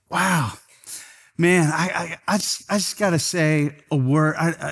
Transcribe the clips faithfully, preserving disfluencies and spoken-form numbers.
Wow. Man, I, I, I just, I just got to say a word. I, I,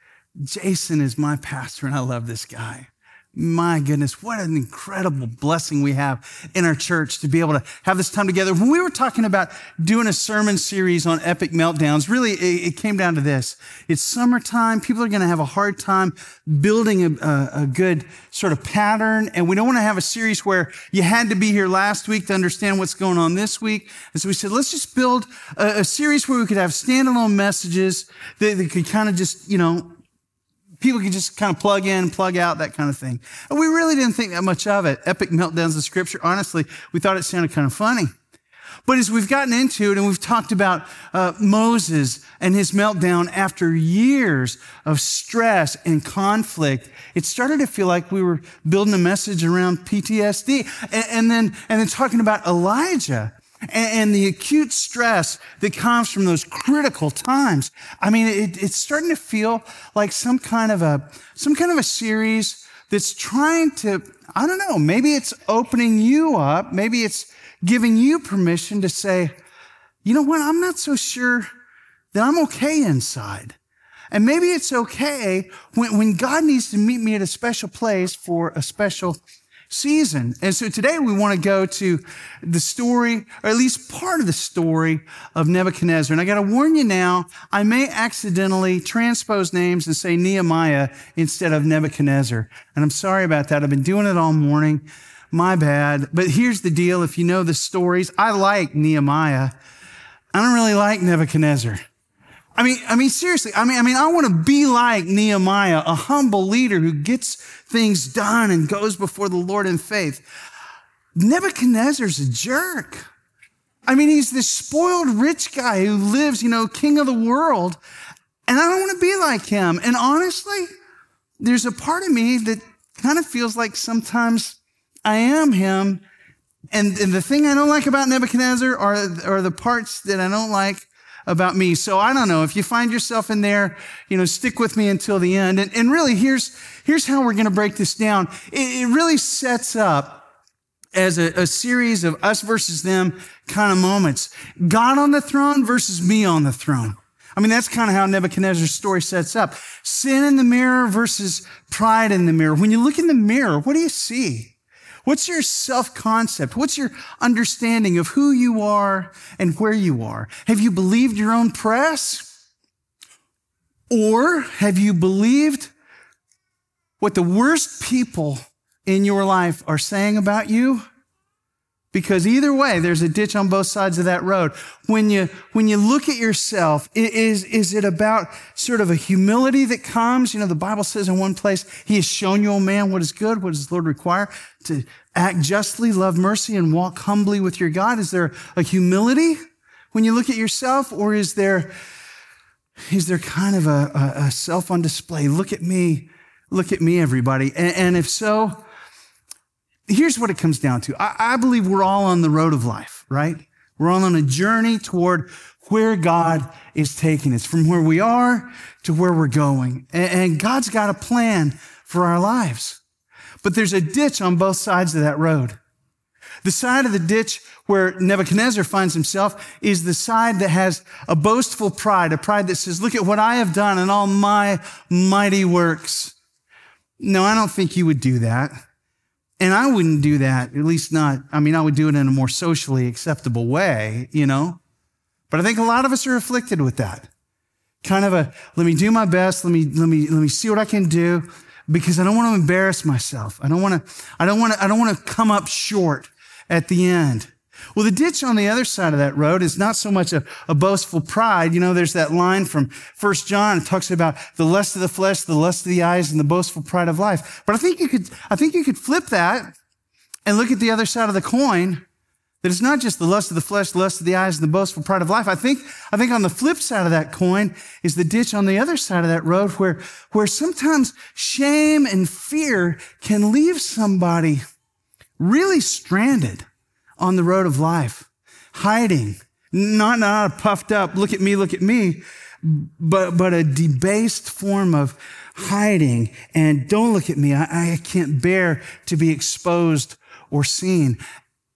Jason is my pastor, and I love this guy. My goodness, what an incredible blessing we have in our church to be able to have this time together. When we were talking about doing a sermon series on epic meltdowns, really, it, it came down to this. It's summertime. People are going to have a hard time building a, a, a good sort of pattern, and we don't want to have a series where you had to be here last week to understand what's going on this week. And so we said, let's just build a, a series where we could have standalone messages that, that could kind of just, you know, people could just kind of plug in, plug out, that kind of thing. And we really didn't think that much of it. Epic meltdowns of Scripture, honestly, we thought it sounded kind of funny. But as we've gotten into it and we've talked about uh, Moses and his meltdown after years of stress and conflict, it started to feel like we were building a message around P T S D. And, and then and then talking about Elijah and the acute stress that comes from those critical times. I mean, it, it's starting to feel like some kind of a, some kind of a series that's trying to, I don't know, maybe it's opening you up. Maybe it's giving you permission to say, you know what? I'm not so sure that I'm okay inside. And maybe it's okay when, when God needs to meet me at a special place for a special season. And so today we want to go to the story, or at least part of the story of Nebuchadnezzar. And I got to warn you now, I may accidentally transpose names and say Nehemiah instead of Nebuchadnezzar. And I'm sorry about that. I've been doing it all morning. My bad. But here's the deal. If you know the stories, I like Nehemiah. I don't really like Nebuchadnezzar. I mean, I mean, seriously, I mean, I mean, I want to be like Nehemiah, a humble leader who gets things done and goes before the Lord in faith. Nebuchadnezzar's a jerk. I mean, he's this spoiled rich guy who lives, you know, king of the world. And I don't want to be like him. And honestly, there's a part of me that kind of feels like sometimes I am him. And, and the thing I don't like about Nebuchadnezzar are, are the parts that I don't like about me. So I don't know, if you find yourself in there, you know, stick with me until the end. And, and really, here's, here's how we're going to break this down. It, it really sets up as a, a series of us versus them kind of moments. God on the throne versus me on the throne. I mean, that's kind of how Nebuchadnezzar's story sets up. Sin in the mirror versus pride in the mirror. When you look in the mirror, what do you see? What's your self-concept? What's your understanding of who you are and where you are? Have you believed your own press? Or have you believed what the worst people in your life are saying about you? Because either way, there's a ditch on both sides of that road. When you, when you look at yourself, is, is it about sort of a humility that comes? You know, the Bible says in one place, He has shown you, O man, what is good, what does the Lord require? To act justly, love mercy, and walk humbly with your God. Is there a humility when you look at yourself? Or is there, is there kind of a, a, a self on display? Look at me, look at me, everybody. And, and if so, here's what it comes down to. I, I believe we're all on the road of life, right? We're all on a journey toward where God is taking us, from where we are to where we're going. And, and God's got a plan for our lives. But there's a ditch on both sides of that road. The side of the ditch where Nebuchadnezzar finds himself is the side that has a boastful pride, a pride that says, look at what I have done and all my mighty works. No, I don't think you would do that. And I wouldn't do that, at least not, I mean, I would do it in a more socially acceptable way, you know. But I think a lot of us are afflicted with that. Kind of a, let me do my best, let me, let me, let me see what I can do, because I don't want to embarrass myself. I don't want to, I don't want to, I don't want to come up short at the end. Well, the ditch on the other side of that road is not so much a, a boastful pride. You know, there's that line from First John. It talks about the lust of the flesh, the lust of the eyes, and the boastful pride of life. But I think you could, I think you could flip that and look at the other side of the coin. That it's not just the lust of the flesh, the lust of the eyes, and the boastful pride of life. I think, I think on the flip side of that coin is the ditch on the other side of that road where, where sometimes shame and fear can leave somebody really stranded on the road of life, hiding, not, not a puffed up, look at me, look at me, but, but a debased form of hiding and don't look at me. I, I can't bear to be exposed or seen.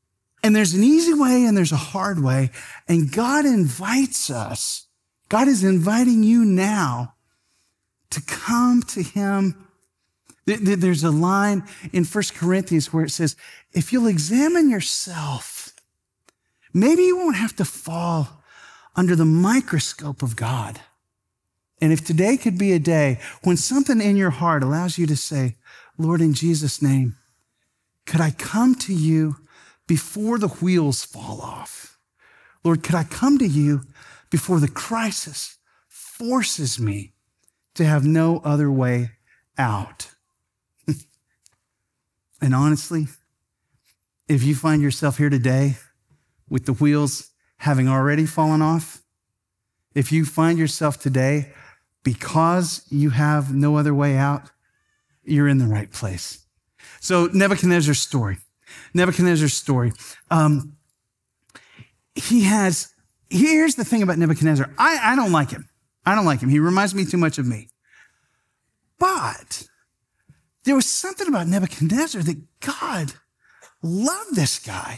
And there's an easy way and there's a hard way. And God invites us. God is inviting you now to come to him. There's a line in First Corinthians where it says, if you'll examine yourself, maybe you won't have to fall under the microscope of God. And if today could be a day when something in your heart allows you to say, Lord, in Jesus' name, could I come to you before the wheels fall off? Lord, could I come to you before the crisis forces me to have no other way out? And honestly, if you find yourself here today with the wheels having already fallen off, if you find yourself today because you have no other way out, you're in the right place. So Nebuchadnezzar's story. Nebuchadnezzar's story. Um, he has, here's the thing about Nebuchadnezzar. I, I don't like him. I don't like him. He reminds me too much of me. But there was something about Nebuchadnezzar that God loved this guy.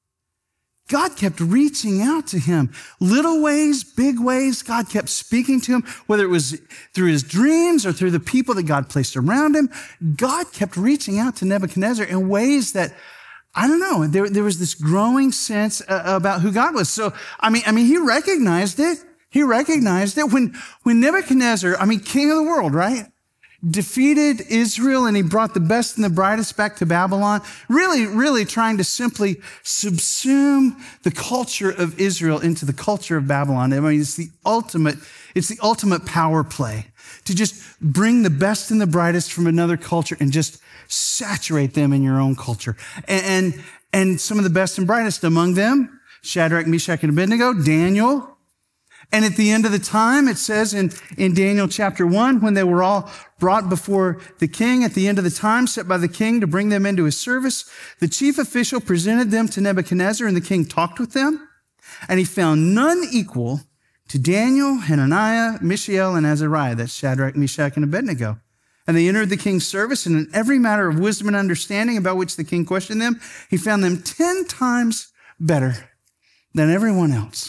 God kept reaching out to him. Little ways, big ways, God kept speaking to him, whether it was through his dreams or through the people that God placed around him. God kept reaching out to Nebuchadnezzar in ways that, I don't know, there, there was this growing sense uh, about who God was. So, I mean, I mean, he recognized it. He recognized it when, when Nebuchadnezzar, I mean, king of the world, right? Defeated Israel, and he brought the best and the brightest back to Babylon, really, really trying to simply subsume the culture of Israel into the culture of Babylon. I mean, it's the ultimate, it's the ultimate power play to just bring the best and the brightest from another culture and just saturate them in your own culture. And, and, and some of the best and brightest among them, Shadrach, Meshach, and Abednego, Daniel. And at the end of the time, it says in, in Daniel chapter one, when they were all brought before the king, at the end of the time set by the king to bring them into his service, the chief official presented them to Nebuchadnezzar, and the king talked with them. And he found none equal to Daniel, Hananiah, Mishael, and Azariah. That's Shadrach, Meshach, and Abednego. And they entered the king's service, and in every matter of wisdom and understanding about which the king questioned them, he found them ten times better than everyone else.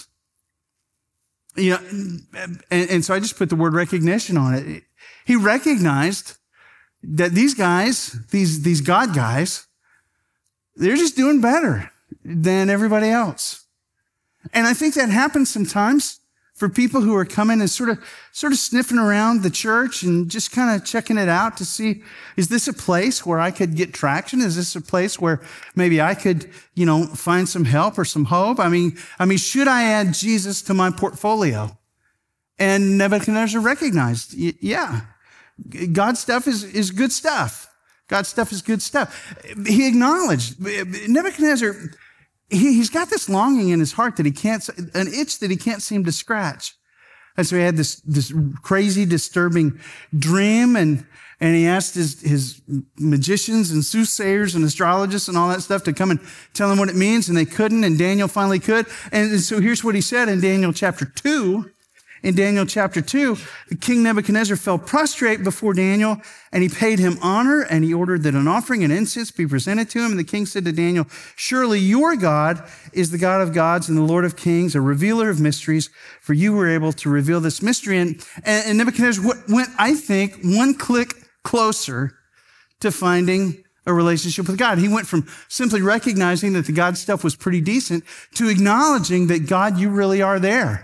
You know, and, and so I just put the word recognition on it. He recognized that these guys, these, these God guys, they're just doing better than everybody else. And I think that happens sometimes for people who are coming and sort of, sort of sniffing around the church and just kind of checking it out to see, is this a place where I could get traction? Is this a place where maybe I could, you know, find some help or some hope? I mean, I mean, should I add Jesus to my portfolio? And Nebuchadnezzar recognized, yeah, God's stuff is, is good stuff. God's stuff is good stuff. He acknowledged, Nebuchadnezzar, He, he's got this longing in his heart that he can't, an itch that he can't seem to scratch. And so he had this, this crazy, disturbing dream, and, and he asked his, his magicians and soothsayers and astrologists and all that stuff to come and tell him what it means, and they couldn't, and Daniel finally could. And, and so here's what he said in Daniel chapter two. In Daniel chapter two, King Nebuchadnezzar fell prostrate before Daniel, and he paid him honor, and he ordered that an offering and incense be presented to him. And the king said to Daniel, surely your God is the God of gods and the Lord of kings, a revealer of mysteries, for you were able to reveal this mystery. And, and Nebuchadnezzar went, I think, one click closer to finding a relationship with God. He went from simply recognizing that the God stuff was pretty decent to acknowledging that, God, you really are there.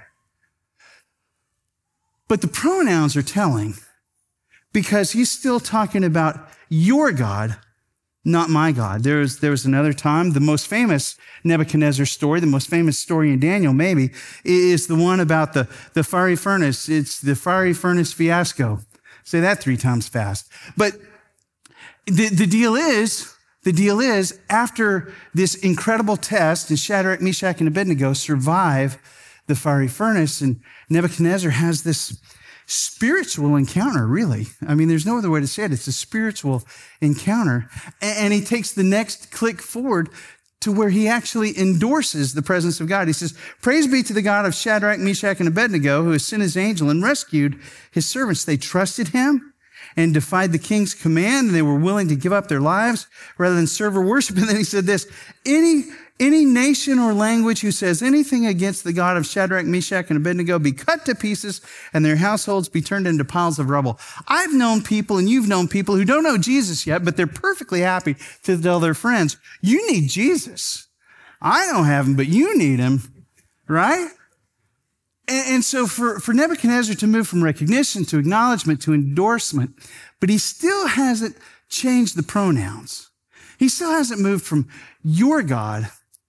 But the pronouns are telling, because he's still talking about your God, not my God. There was, there was another time, the most famous Nebuchadnezzar story, the most famous story in Daniel maybe, is the one about the, the fiery furnace. It's the fiery furnace fiasco. Say that three times fast. But the, the deal is, the deal is, after this incredible test, and Shadrach, Meshach, and Abednego survive the fiery furnace, and Nebuchadnezzar has this spiritual encounter, really. I mean, there's no other way to say it. It's a spiritual encounter. And he takes the next click forward to where he actually endorses the presence of God. He says, praise be to the God of Shadrach, Meshach, and Abednego, who has sent his angel and rescued his servants. They trusted him and defied the king's command, and they were willing to give up their lives rather than serve or worship. And then he said this, any, Any nation or language who says anything against the God of Shadrach, Meshach, and Abednego be cut to pieces and their households be turned into piles of rubble. I've known people, and you've known people who don't know Jesus yet, but they're perfectly happy to tell their friends, you need Jesus. I don't have him, but you need him, right? And, and so for, for Nebuchadnezzar to move from recognition to acknowledgement to endorsement, but he still hasn't changed the pronouns. He still hasn't moved from your God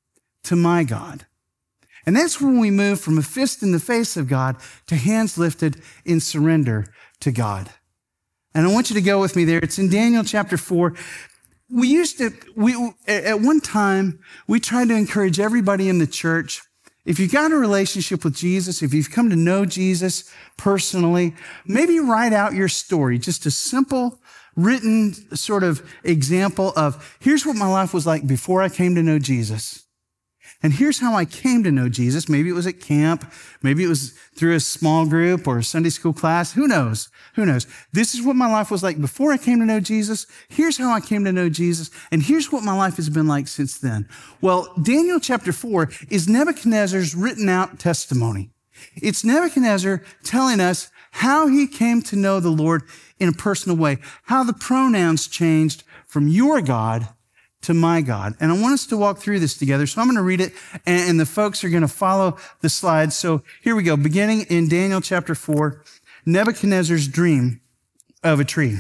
to my God. And that's when we move from a fist in the face of God to hands lifted in surrender to God. And I want you to go with me there. It's in Daniel chapter four. We used to, we, at one time, we tried to encourage everybody in the church, if you've got a relationship with Jesus, if you've come to know Jesus personally, maybe write out your story, just a simple written sort of example of, here's what my life was like before I came to know Jesus. And here's how I came to know Jesus. Maybe it was at camp. Maybe it was through a small group or a Sunday school class. Who knows? Who knows? This is what my life was like before I came to know Jesus. Here's how I came to know Jesus. And here's what my life has been like since then. Well, Daniel chapter four is Nebuchadnezzar's written out testimony. It's Nebuchadnezzar telling us how he came to know the Lord in a personal way, how the pronouns changed from your God to my God. And I want us to walk through this together. So I'm going to read it, and the folks are going to follow the slides. So here we go. Beginning in Daniel chapter four, Nebuchadnezzar's dream of a tree.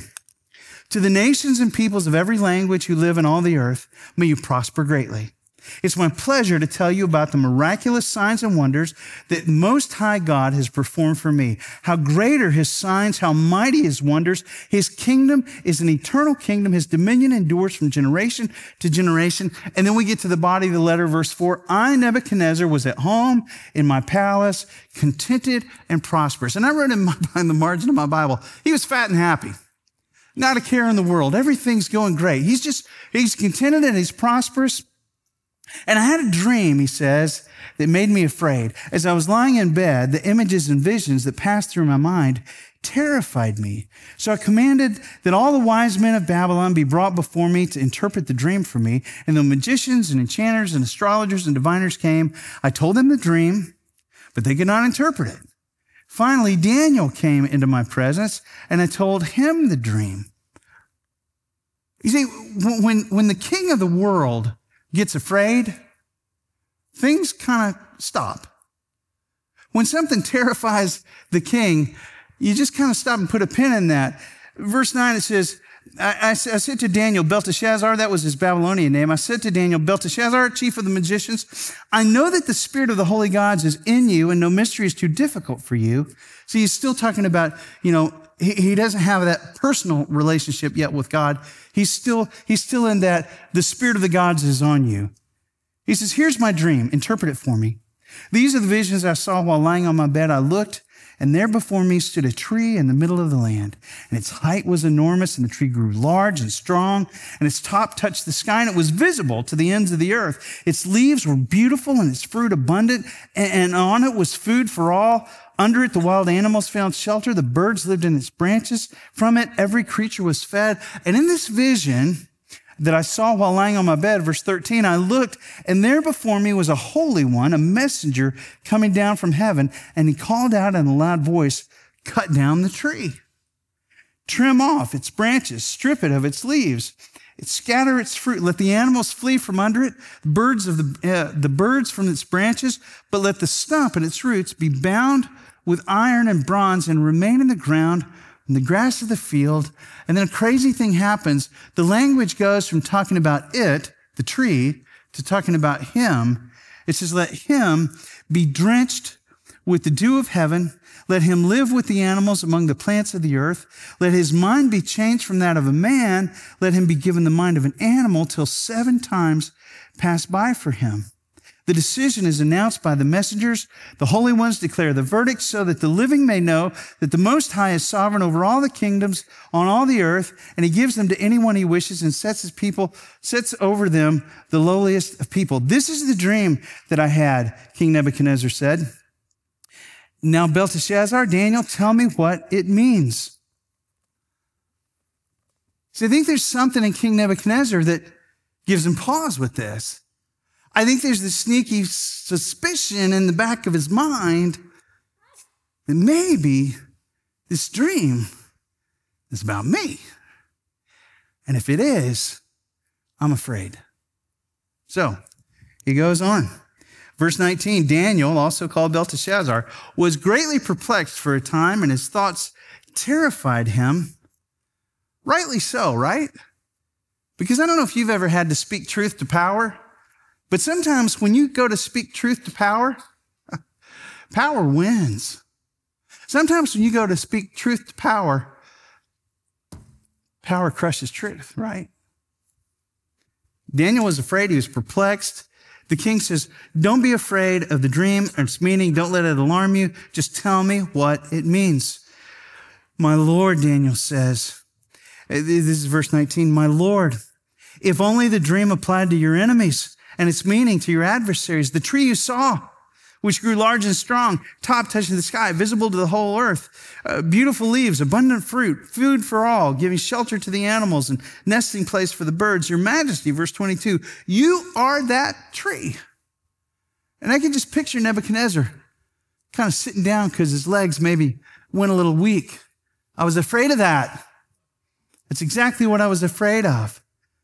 To the nations and peoples of every language who live in all the earth, may you prosper greatly. It's my pleasure to tell you about the miraculous signs and wonders that Most High God has performed for me. How great are his signs, how mighty his wonders. His kingdom is an eternal kingdom. His dominion endures from generation to generation. And then we get to the body of the letter, verse four. I, Nebuchadnezzar, was at home in my palace, contented and prosperous. And I wrote in, my, in the margin of my Bible, he was fat and happy. Not a care in the world. Everything's going great. He's just, he's contented and he's prosperous. And I had a dream, he says, that made me afraid. As I was lying in bed, the images and visions that passed through my mind terrified me. So I commanded that all the wise men of Babylon be brought before me to interpret the dream for me. And the magicians and enchanters and astrologers and diviners came. I told them the dream, but they could not interpret it. Finally, Daniel came into my presence, and I told him the dream. You see, when, when the king of the world gets afraid, things kind of stop. When something terrifies the king, you just kind of stop and put a pin in that. Verse nine, it says, I, I, I said to Daniel, Belteshazzar, that was his Babylonian name. I said to Daniel, Belteshazzar, chief of the magicians, I know that the spirit of the holy gods is in you and no mystery is too difficult for you. So he's still talking about, you know, he, he doesn't have that personal relationship yet with God. He's still, he's still in that the spirit of the gods is on you. He says, here's my dream. Interpret it for me. These are the visions I saw while lying on my bed. I looked, and there before me stood a tree in the middle of the land, and its height was enormous, and the tree grew large and strong, and its top touched the sky, and it was visible to the ends of the earth. Its leaves were beautiful, and its fruit abundant, and on it was food for all. Under it, the wild animals found shelter. The birds lived in its branches. From it, every creature was fed. And in this vision that I saw while lying on my bed, verse thirteen, I looked, and there before me was a holy one, a messenger coming down from heaven. And he called out in a loud voice, cut down the tree, trim off its branches, strip it of its leaves, scatter its fruit. Let the animals flee from under it, the birds of the, uh, the birds from its branches, but let the stump and its roots be bound with iron and bronze and remain in the ground in the grass of the field. And then a crazy thing happens. The language goes from talking about it, the tree, to talking about him. It says, let him be drenched with the dew of heaven. Let him live with the animals among the plants of the earth. Let his mind be changed from that of a man. Let him be given the mind of an animal till seven times pass by for him. The decision is announced by the messengers. The holy ones declare the verdict so that the living may know that the Most High is sovereign over all the kingdoms on all the earth, and he gives them to anyone he wishes and sets his people, sets over them the lowliest of people. This is the dream that I had, King Nebuchadnezzar said. Now, Belteshazzar, Daniel, tell me what it means. So I think there's something in King Nebuchadnezzar that gives him pause with this. I think there's this sneaky suspicion in the back of his mind that maybe this dream is about me. And if it is, I'm afraid. So he goes on. Verse nineteen, Daniel, also called Belteshazzar, was greatly perplexed for a time, and his thoughts terrified him. Rightly so, right? Because I don't know if you've ever had to speak truth to power, but sometimes when you go to speak truth to power, power wins. Sometimes when you go to speak truth to power, power crushes truth, right? Daniel was afraid. He was perplexed. The king says, don't be afraid of the dream or its meaning. Don't let it alarm you. Just tell me what it means. My Lord, Daniel says, this is verse nineteen, my Lord, if only the dream applied to your enemies and its meaning to your adversaries, the tree you saw, which grew large and strong, top touching the sky, visible to the whole earth, uh, beautiful leaves, abundant fruit, food for all, giving shelter to the animals and nesting place for the birds. Your Majesty, verse twenty-two, you are that tree. And I can just picture Nebuchadnezzar kind of sitting down because his legs maybe went a little weak. I was afraid of that. That's exactly what I was afraid of.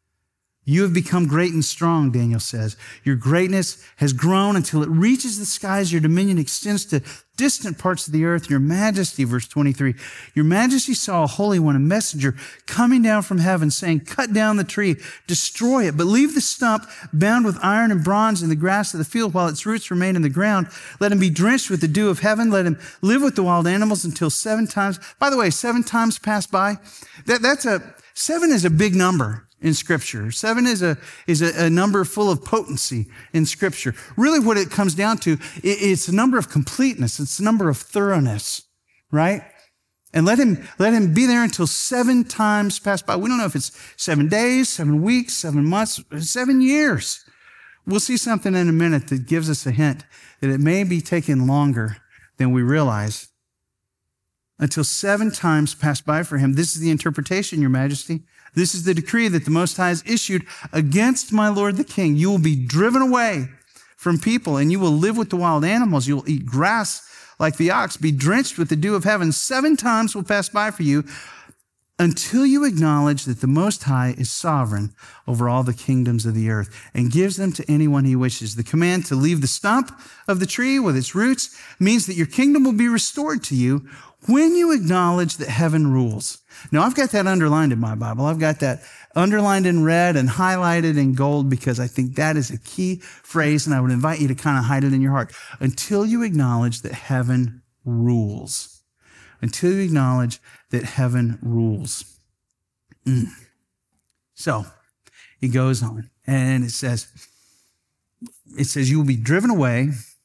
You have become great and strong, Daniel says. Your greatness has grown until it reaches the skies. Your dominion extends to distant parts of the earth. Your Majesty, verse twenty-three, your Majesty saw a holy one, a messenger coming down from heaven saying, cut down the tree, destroy it, but leave the stump bound with iron and bronze in the grass of the field while its roots remain in the ground. Let him be drenched with the dew of heaven. Let him live with the wild animals until seven times. By the way, seven times pass by. That, that's a, seven is a big number in Scripture. Seven is a is a, a number full of potency in Scripture. Really what it comes down to, it, it's a number of completeness. It's a number of thoroughness, right? And let him let him be there until seven times pass by. We don't know if it's seven days, seven weeks, seven months, seven years. We'll see something in a minute that gives us a hint that it may be taking longer than we realize. Until seven times pass by for him. This is the interpretation, Your Majesty. This is the decree that the Most High has issued against my Lord the King. You will be driven away from people, and you will live with the wild animals. You will eat grass like the ox, be drenched with the dew of heaven. Seven times will pass by for you until you acknowledge that the Most High is sovereign over all the kingdoms of the earth and gives them to anyone he wishes. The command to leave the stump of the tree with its roots means that your kingdom will be restored to you when you acknowledge that heaven rules. Now, I've got that underlined in my Bible. I've got that underlined in red and highlighted in gold because I think that is a key phrase, and I would invite you to kind of hide it in your heart. Until you acknowledge that heaven rules. Until you acknowledge that heaven rules. Mm. So, he goes on, and it says, it says, you will be driven away.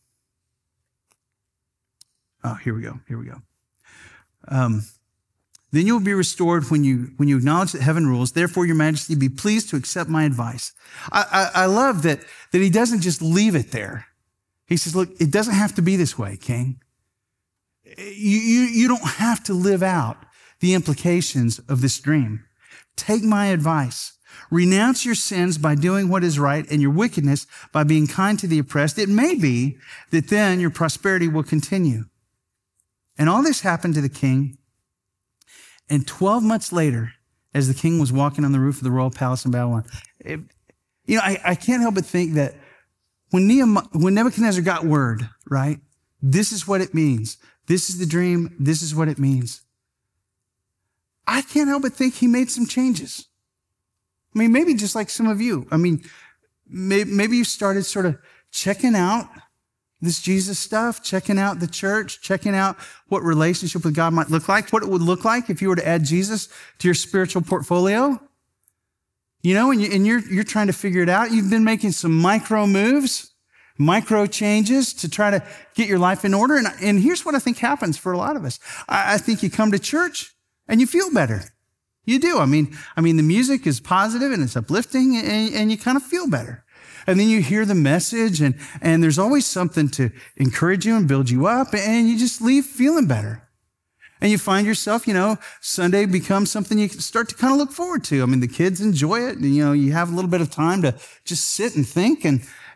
Oh, here we go. Here we go. Um, Then you will be restored when you when you acknowledge that heaven rules. Therefore, Your Majesty, be pleased to accept my advice. I, I, I love that, that he doesn't just leave it there. He says, look, it doesn't have to be this way, King. You, you, you don't have to live out the implications of this dream. Take my advice. Renounce your sins by doing what is right and your wickedness by being kind to the oppressed. It may be that then your prosperity will continue. And all this happened to the king. And twelve months later, as the king was walking on the roof of the royal palace in Babylon, it, you know, I, I can't help but think that when, Nehemiah, when Nebuchadnezzar got word, right, this is what it means. This is the dream. This is what it means. I can't help but think he made some changes. I mean, maybe just like some of you. I mean, maybe, maybe you started sort of checking out this Jesus stuff, checking out the church, checking out what relationship with God might look like, what it would look like if you were to add Jesus to your spiritual portfolio. You know, and, you, and you're, you're trying to figure it out. You've been making some micro moves, micro changes to try to get your life in order. And, and here's what I think happens for a lot of us. I, I think you come to church and you feel better. You do. I mean, I mean, the music is positive and it's uplifting and, and you kind of feel better. And then you hear the message and, and there's always something to encourage you and build you up and you just leave feeling better. And you find yourself, you know, Sunday becomes something you start to kind of look forward to. I mean, the kids enjoy it. And, you know, you have a little bit of time to just sit and think and,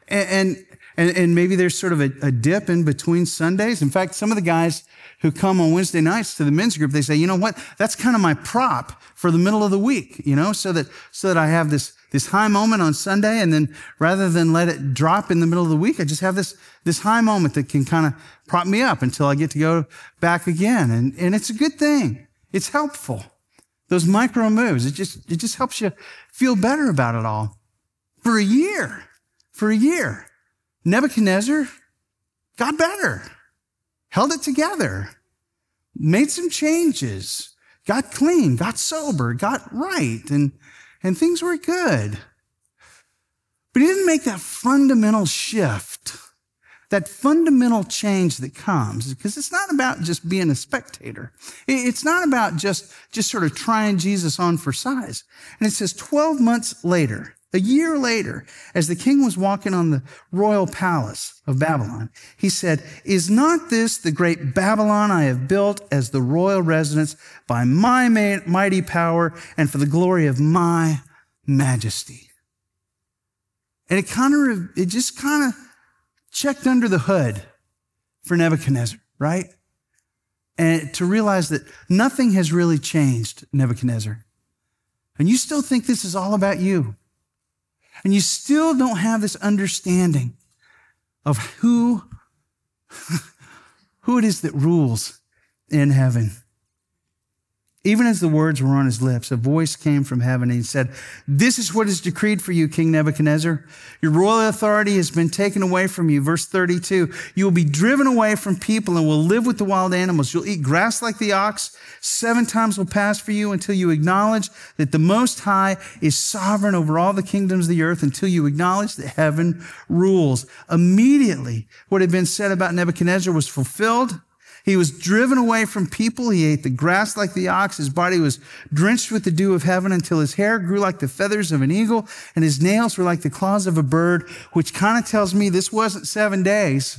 And, and, and maybe there's sort of a, a dip in between Sundays. In fact, some of the guys who come on Wednesday nights to the men's group, they say, you know what? That's kind of my prop for the middle of the week, you know, so that, so that I have this, this high moment on Sunday. And then rather than let it drop in the middle of the week, I just have this, this high moment that can kind of prop me up until I get to go back again. And, and it's a good thing. It's helpful. Those micro moves, it just, it just helps you feel better about it all. For a year, for a year, Nebuchadnezzar got better, held it together, made some changes, got clean, got sober, got right, and, and things were good. But he didn't make that fundamental shift, that fundamental change that comes, because it's not about just being a spectator. It's not about just, just sort of trying Jesus on for size. And it says twelve months later, a year later, as the king was walking on the royal palace of Babylon, he said, "Is not this the great Babylon I have built as the royal residence by my mighty power and for the glory of my majesty?" And it kind of, it just kind of checked under the hood for Nebuchadnezzar, right? And to realize that nothing has really changed, Nebuchadnezzar. And you still think this is all about you. And you still don't have this understanding of who, who it is that rules in heaven. Even as the words were on his lips, a voice came from heaven and he said, "This is what is decreed for you, King Nebuchadnezzar. Your royal authority has been taken away from you." Verse thirty-two, "You will be driven away from people and will live with the wild animals. You'll eat grass like the ox. Seven times will pass for you until you acknowledge that the Most High is sovereign over all the kingdoms of the earth, until you acknowledge that heaven rules." Immediately, what had been said about Nebuchadnezzar was fulfilled. He was driven away from people. He ate the grass like the ox. His body was drenched with the dew of heaven until his hair grew like the feathers of an eagle and his nails were like the claws of a bird, which kind of tells me this wasn't seven days.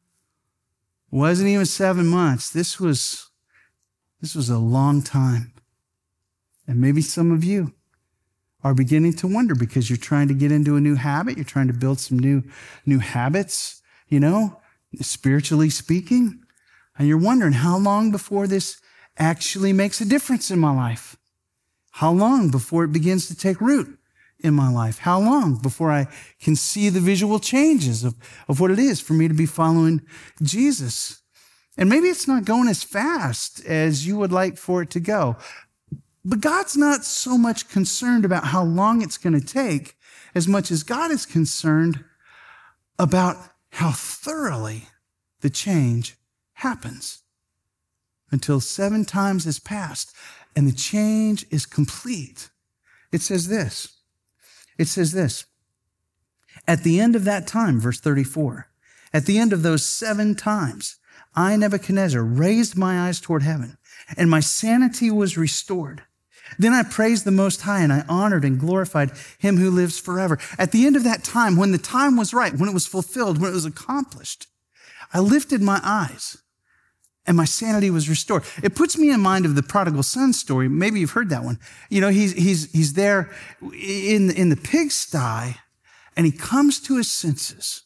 It wasn't even seven months. This was, this was a long time. And maybe some of you are beginning to wonder because you're trying to get into a new habit. You're trying to build some new, new habits, you know, spiritually speaking. And you're wondering, how long before this actually makes a difference in my life? How long before it begins to take root in my life? How long before I can see the visual changes of, of what it is for me to be following Jesus? And maybe it's not going as fast as you would like for it to go. But God's not so much concerned about how long it's going to take as much as God is concerned about how thoroughly the change happens, until seven times has passed and the change is complete. It says this. It says this. At the end of that time, verse thirty-four, at the end of those seven times, I, Nebuchadnezzar, raised my eyes toward heaven and my sanity was restored. Then I praised the Most High and I honored and glorified him who lives forever. At the end of that time, when the time was right, when it was fulfilled, when it was accomplished, I lifted my eyes and my sanity was restored. It puts me in mind of the prodigal son story. Maybe you've heard that one. You know, he's, he's, he's there in, in the pigsty and he comes to his senses.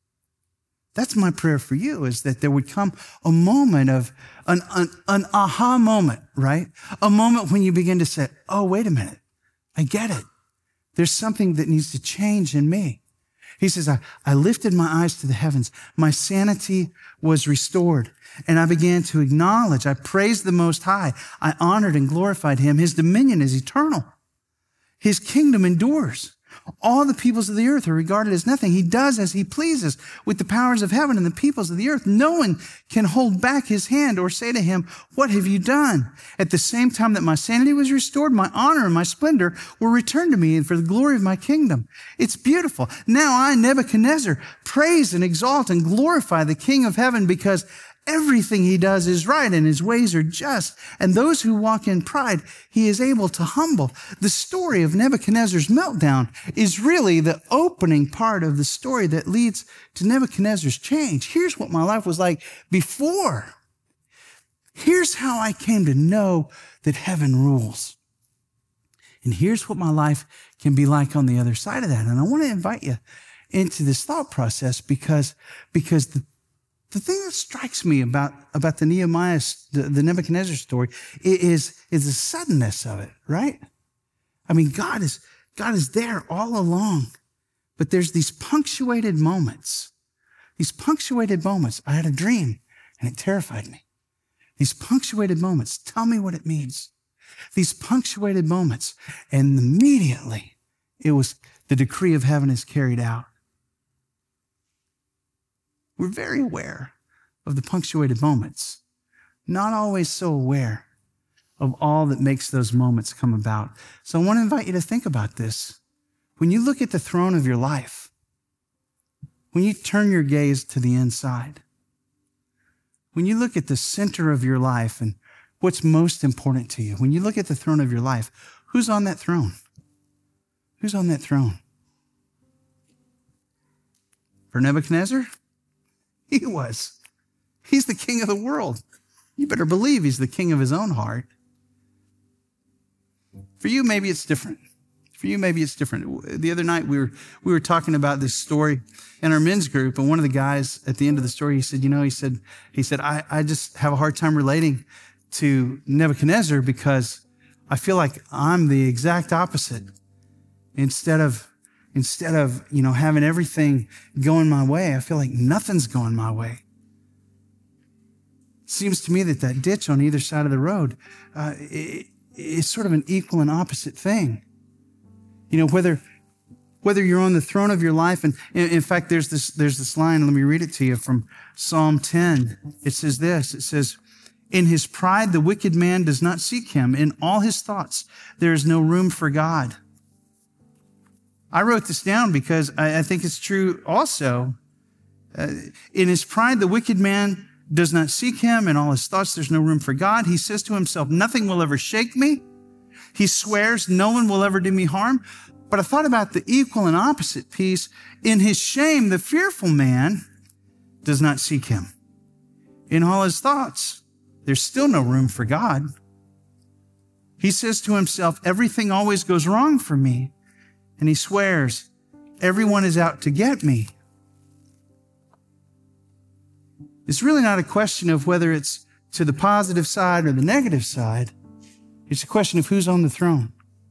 That's my prayer for you, is that there would come a moment of an, an, an aha moment, right? A moment when you begin to say, oh, wait a minute. I get it. There's something that needs to change in me. He says, I, I lifted my eyes to the heavens. My sanity was restored. And I began to acknowledge, I praised the Most High. I honored and glorified him. His dominion is eternal. His kingdom endures. All the peoples of the earth are regarded as nothing. He does as he pleases with the powers of heaven and the peoples of the earth. No one can hold back his hand or say to him, what have you done? At the same time that my sanity was restored, my honor and my splendor were returned to me and for the glory of my kingdom. It's beautiful. Now I, Nebuchadnezzar, praise and exalt and glorify the King of heaven, because everything he does is right and his ways are just. And those who walk in pride, he is able to humble. The story of Nebuchadnezzar's meltdown is really the opening part of the story that leads to Nebuchadnezzar's change. Here's what my life was like before. Here's how I came to know that heaven rules. And here's what my life can be like on the other side of that. And I want to invite you into this thought process because, because the, the thing that strikes me about, about the Nehemiah, the, the Nebuchadnezzar story is, is the suddenness of it, right? I mean, God is, God is there all along, but there's these punctuated moments, these punctuated moments. I had a dream and it terrified me. These punctuated moments, tell me what it means. These punctuated moments, and immediately it was the decree of heaven is carried out. We're very aware of the punctuated moments, not always so aware of all that makes those moments come about. So I want to invite you to think about this. When you look at the throne of your life, when you turn your gaze to the inside, when you look at the center of your life and what's most important to you, when you look at the throne of your life, who's on that throne? Who's on that throne? For Nebuchadnezzar, he was. He's the king of the world. You better believe he's the king of his own heart. For you, maybe it's different. For you, maybe it's different. The other night, we were we were talking about this story in our men's group, and one of the guys at the end of the story, he said, you know, he said, he said, I, I just have a hard time relating to Nebuchadnezzar because I feel like I'm the exact opposite. Instead of, instead of, you know, having everything going my way, I feel like nothing's going my way. It seems to me that that ditch on either side of the road uh, it, it's sort of an equal and opposite thing. You know, whether whether you're on the throne of your life, and in, in fact, there's this there's this line. Let me read it to you from Psalm ten. It says this. It says, "In his pride, the wicked man does not seek him. In all his thoughts, there is no room for God." I wrote this down because I, I think it's true also. Uh, in his pride, the wicked man does not seek him. In all his thoughts, there's no room for God. He says to himself, nothing will ever shake me. He swears no one will ever do me harm. But I thought about the equal and opposite piece. In his shame, the fearful man does not seek him. In all his thoughts, there's still no room for God. He says to himself, everything always goes wrong for me. And he swears, everyone is out to get me. It's really not a question of whether it's to the positive side or the negative side. It's a question of who's on the throne.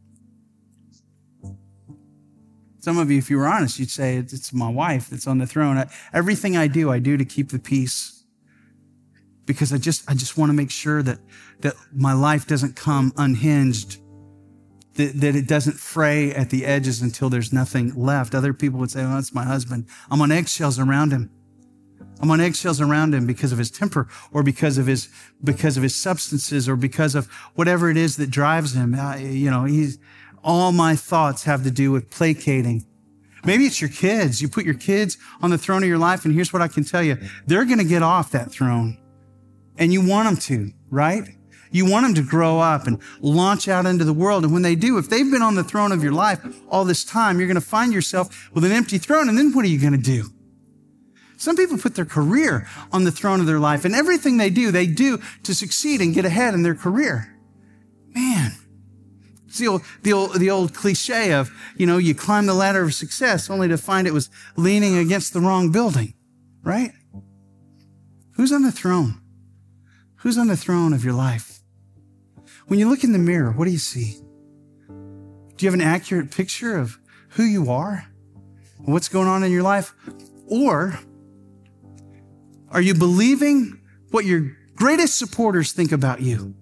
Some of you, if you were honest, you'd say, it's, it's my wife that's on the throne. I, everything I do, I do to keep the peace. Because I just, I just want to make sure that, that my life doesn't come unhinged, that, that it doesn't fray at the edges until there's nothing left. Other people would say, well, that's my husband. I'm on eggshells around him. I'm on eggshells around him because of his temper or because of his, because of his substances or because of whatever it is that drives him. Uh, you know, he's, all my thoughts have to do with placating. Maybe it's your kids. You put your kids on the throne of your life, and here's what I can tell you. They're going to get off that throne. And you want them to, right? You want them to grow up and launch out into the world. And when they do, if they've been on the throne of your life all this time, you're going to find yourself with an empty throne. And then what are you going to do? Some people put their career on the throne of their life, and everything they do, they do to succeed and get ahead in their career. Man, it's the old, the old, the old cliche of, you know, you climb the ladder of success only to find it was leaning against the wrong building, right? Who's on the throne? Who's on the throne of your life? When you look in the mirror, what do you see? Do you have an accurate picture of who you are and what's going on in your life? Or are you believing what your greatest supporters think about you?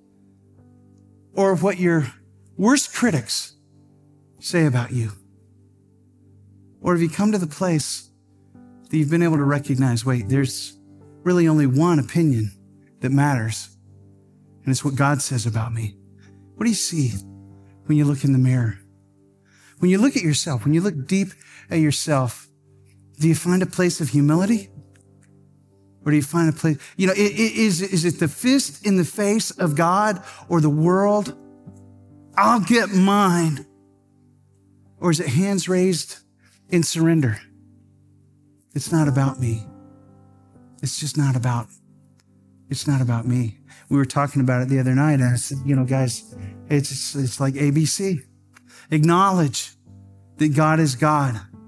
Or what your worst critics say about you? Or have you come to the place that you've been able to recognize, wait, there's really only one opinion that matters, and it's what God says about me? What do you see when you look in the mirror? When you look at yourself, when you look deep at yourself, do you find a place of humility? Or do you find a place, you know, is, is it the fist in the face of God or the world? I'll get mine. Or is it hands raised in surrender? It's not about me. It's just not about, it's not about me. We were talking about it the other night, and I said, you know, guys, it's, it's like A B C. Acknowledge that God is God.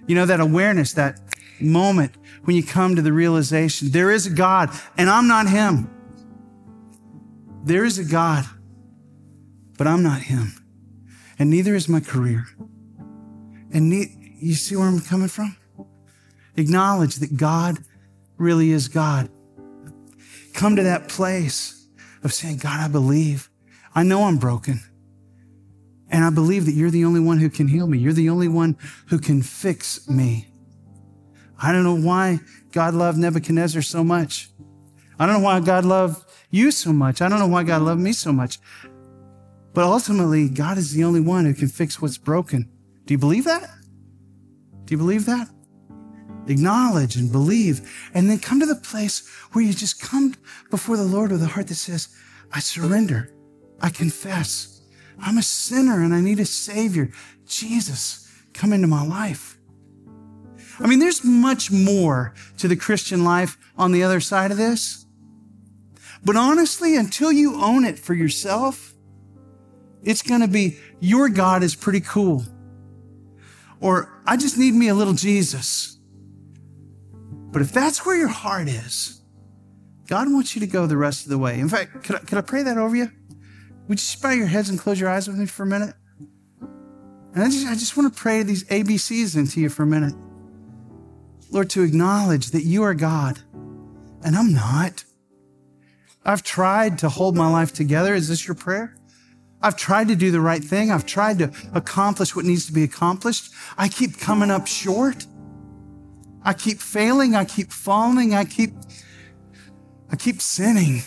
You know, that awareness, that moment when you come to the realization, there is a God and I'm not him. There is a God, but I'm not him. And neither is my career. And ne- you see where I'm coming from? Acknowledge that God really is God. Come to that place of saying, God, I believe. I know I'm broken. And I believe that you're the only one who can heal me. You're the only one who can fix me. I don't know why God loved Nebuchadnezzar so much. I don't know why God loved you so much. I don't know why God loved me so much. But ultimately, God is the only one who can fix what's broken. Do you believe that? Do you believe that? Acknowledge and believe, and then come to the place where you just come before the Lord with a heart that says, I surrender. I confess. I'm a sinner and I need a Savior. Jesus, come into my life. I mean, there's much more to the Christian life on the other side of this. But honestly, until you own it for yourself, it's going to be, your God is pretty cool. Or, I just need me a little Jesus. But if that's where your heart is, God wants you to go the rest of the way. In fact, could I, could I pray that over you? Would you just bow your heads and close your eyes with me for a minute? And I just, I just want to pray these A B Cs into you for a minute. Lord, to acknowledge that you are God and I'm not. I've tried to hold my life together. Is this your prayer? I've tried to do the right thing. I've tried to accomplish what needs to be accomplished. I keep coming up short. I keep failing. I keep falling. I keep, I keep sinning.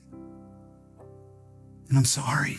And I'm sorry.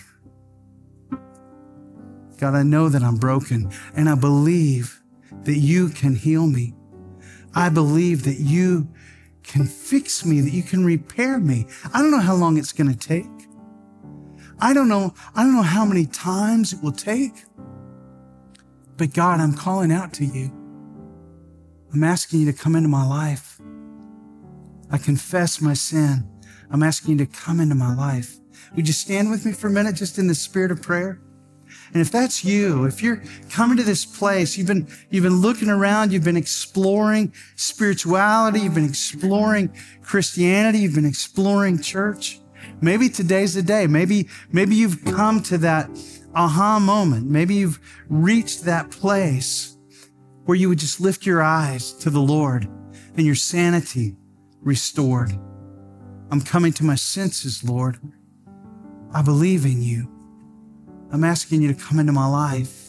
God, I know that I'm broken and I believe that you can heal me. I believe that you can fix me, that you can repair me. I don't know how long it's going to take. I don't know. I don't know how many times it will take. But God, I'm calling out to you. I'm asking you to come into my life. I confess my sin. I'm asking you to come into my life. Would you stand with me for a minute, just in the spirit of prayer? And if that's you, if you're coming to this place, you've been, you've been looking around, you've been exploring spirituality, you've been exploring Christianity, you've been exploring church. Maybe today's the day. Maybe, maybe you've come to that aha moment. Maybe you've reached that place where you would just lift your eyes to the Lord and your sanity restored. I'm coming to my senses, Lord. I believe in you. I'm asking you to come into my life.